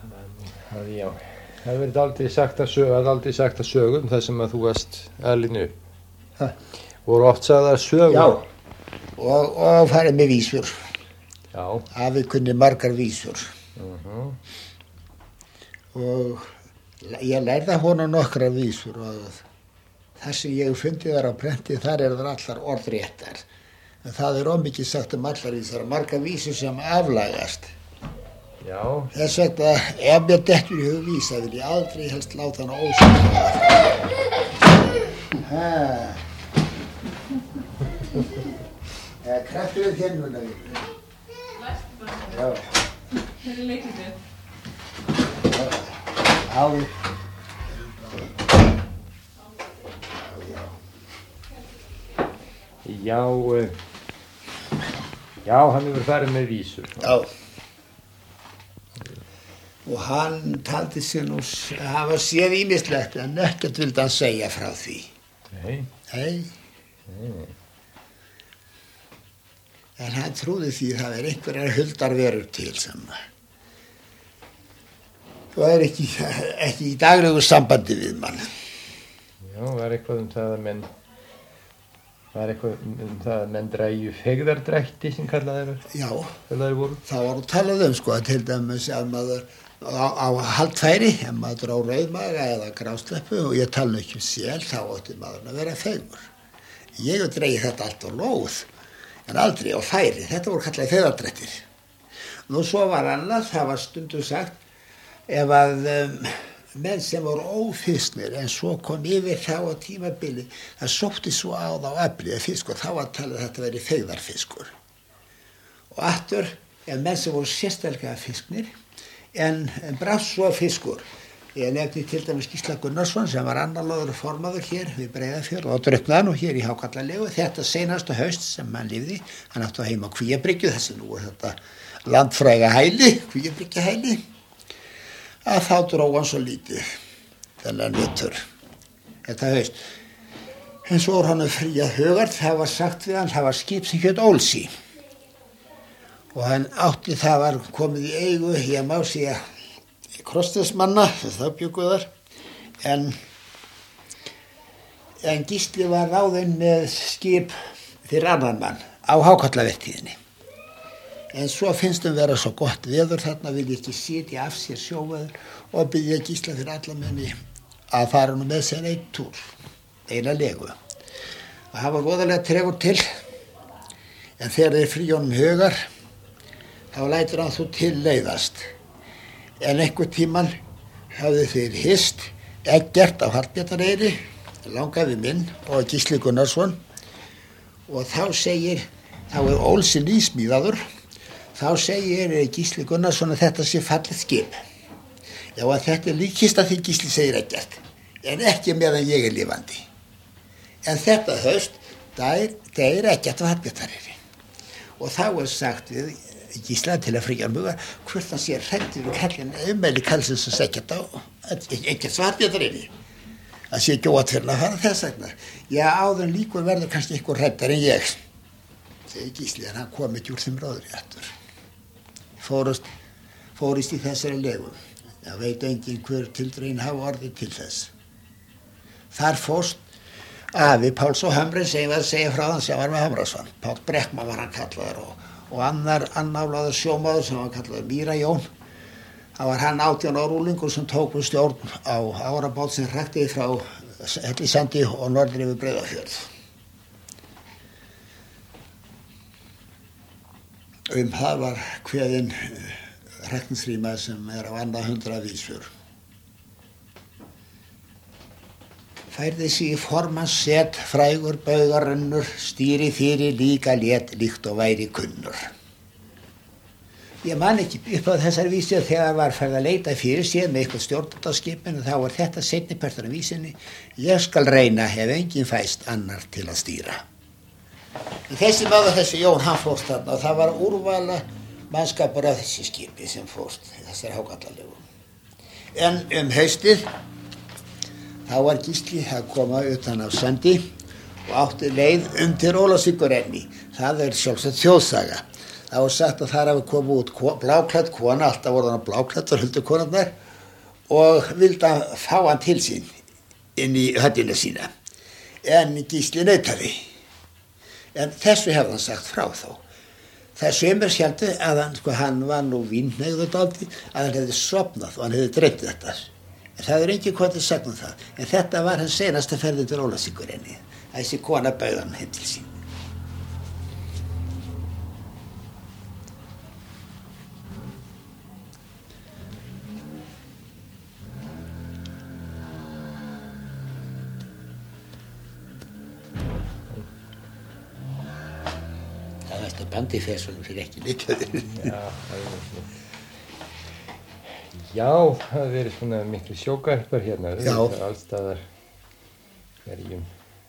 Já, það verið aldrei sagt að sögum þar sem að þú varst alinn upp. Ha? Voru oft sagðar sögur? Já, og farið með vísur. Já. Afi kunni margar vísur. Og ég lærði honum nokkra vísur og það sem ég fundið þar á prenti, þar þær allar orðréttar. En það ómikið sagt allar vísur, margar vísur sem aflagast. Já. Þess vegna, ef mér dettur í hug vísa, vil ég aldrei helst láta hana ósynlega. Kraftur við þér núna. Læstu bara. Já. Þetta leikritið. Áður. Já, hann hefur farið með vísur. Já. Og hann taldi sig nú hafa séð ýmislegt en ekkert vildi hann segja frá því. Nei. En hann trúði því það einhverjar huldarverur til sem það ekki í daglegu sambandi við mann. Já, var eitthvað það að menn dræju feigðardrætti sem kallaði þeir? Já, það var talað sko til dæmis að maður á haldfæri, ef maður á rauðmaga eða grásleppu og ég tala ekki sel, þá átti maður að vera feigur. Ég hef dreigið þetta allt á lóð, en aldrei á færi, þetta voru kallaði feigðardrættir. Nú svo var annað, það var stundum sagt, ef að menn sem voru ófisknir en svo kom yfir þá á tímabili það sótti svo á þá aflið fiskur, þá var talið að þetta veri feigðarfiskur. Og aftur, ef menn sem voru sérstaklega fisknir en brást svo fiskur. Ég nefndi til dæmis Gísla Gunnarsson sem var annarlóður formaður hér við Breiðafjörð og drukknaði nú hér í Hákallalegu. Þetta seinasta haust sem hann lifði, hann átti heima á Kvíabryggju, þessi nú þetta landfræga hæli, Kvíabryggjuhæli. Að þá dró hann svo lítið, þennan vetur, þetta haust. En svo var hann frí að hugard, það var sagt við hann, það var skip sem hét Ólsi. Og hann átti, það var komið í eigu, ég má segja, krossnesmanna, það bjuggu þar. En Gísli var ráðinn með skip fyrir annan mann á Hákallavertíðinni. En svo finnst vera svo gott veður, þarna vil ég ekki sitja af sér sjóveður og byrja Gísla fyrir alla menni að fara nú með sér einn túr, eina legu. Og það var voðalega tregur til, en þegar þeir frí honum hugar, þá lætur hann þú til leiðast. En einhver tíman hafði þeir hist, Eggert á Hallbjarnareyri, langafi minn og Gísli Gunnarsson, og þá segir, þá Ólsi nýsmíðaður, þá segir Gísli Gunnarsson að þetta sé fallið skip. Já, að þetta líkist að því Gísli segir Eggert, en ekki meðan ég lifandi. En þetta haust, það Eggert á Hallbjarnareyri. Og þá sagt við Gísla til að fríja muga, hvort hann sé hræddur við kallin, umæli kallsins sem Eggert á Hallbjarnareyri. Það sé ekki óatverðin að fara þess vegna. Já, áður líkur verður kannski eitthvað hræddar en ég, segir Gísli, en hann kom ekki úr þeim ráður í aftur. Fórist í þessari legu. Það veit enginn hver tildrögin hafa orðið til þess. Þar fórst afi Páls og Hamri sem var að segja frá hann sem var með Hamrason. Páll Brekkmann var hann kallaður og annar annálaður sjómaður sem var kallaður Míra Jón. Það var hann 18 ára unglingur sem tók við stjórn á árabát sem hrækti frá Hellisandi og norður yfir Breiðafjörð. Það var kveðin hrækningsrýma sem á annað 100 vísur. Færði sig í formans set, frægur baugar runnur, stýri fyrir líka lét líkt og væri kunnur. Ég man ekki upp á þessari vísi þegar var farið að leita fyrir sér með eitthvað stjórnarskipinu, þá var þetta seinni partur af vísinni. Ég skal reyna, hef enginn fæst annar til að stýra. En þessi maður, þessi Jón, hann fórst þarna og það var úrvala mannskapur af þessi skipi sem fórst í þessari Hákallalegu. En haustið, þá var Gísli að koma utan af Sandi og átti leið til Ólafsvíkur renni. Það sjálfsagt þjóðsaga. Það var sagt að þar hafi komið út bláklædd kona, alltaf voru hann bláklæddar huldukonarnar og vildi að fá hann til sín inn í höllina sína. En Gísli neitaði. En þessu hefði hann sagt frá þó. Það sömur sjálftu að hann var nú vínhneigður dálítið, að hann hefði sofnað og hann hefði dreymt þetta. En það engin kotið sagt það. En þetta var hans seinasta ferði til Ólafsvíkurenni. Þessi kona bauð hann heim til sín. Bandi fessunum fyrir ekki líkaður. Já, það verið svona miklu sjógarpar hérna. Já. Allstaðar hverjum